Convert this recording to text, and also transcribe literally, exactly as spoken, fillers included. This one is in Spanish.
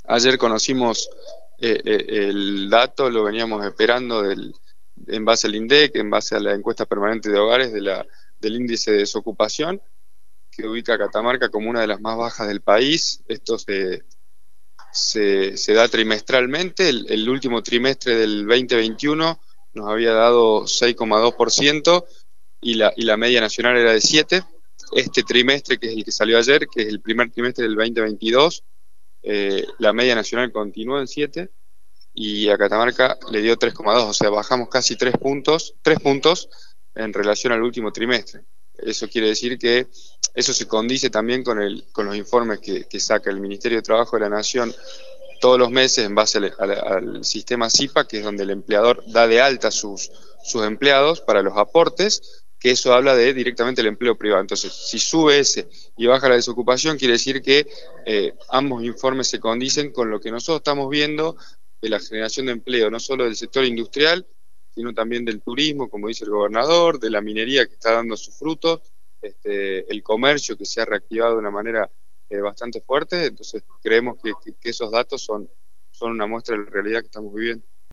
Ayer conocimos eh, eh, el dato, lo veníamos esperando del, en base al INDEC, en base a la encuesta permanente de hogares de la, del índice de desocupación, que ubica a Catamarca como una de las más bajas del país. Esto se, se, se da trimestralmente. El, el último trimestre del dos mil veintiuno nos había dado seis coma dos por ciento y la, y la media nacional era de siete por ciento. Este trimestre, que es el que salió ayer, que es el primer trimestre del dos mil veintidós, eh, la media nacional continuó en siete y a Catamarca le dio tres coma dos, o sea, bajamos casi tres puntos, tres puntos en relación al último trimestre. Eso quiere decir que eso se condice también con, el, con los informes que, que saca el Ministerio de Trabajo de la Nación todos los meses en base al, al, al sistema SIPA, que es donde el empleador da de alta sus, sus empleados para los aportes, que eso habla de directamente el empleo privado. Entonces, si sube ese y baja la desocupación, quiere decir que eh, ambos informes se condicen con lo que nosotros estamos viendo de la generación de empleo, no solo del sector industrial, sino también del turismo, como dice el gobernador, de la minería que está dando sus frutos, este, el comercio que se ha reactivado de una manera eh, bastante fuerte. Entonces creemos que, que, que esos datos son, son una muestra de la realidad que estamos viviendo.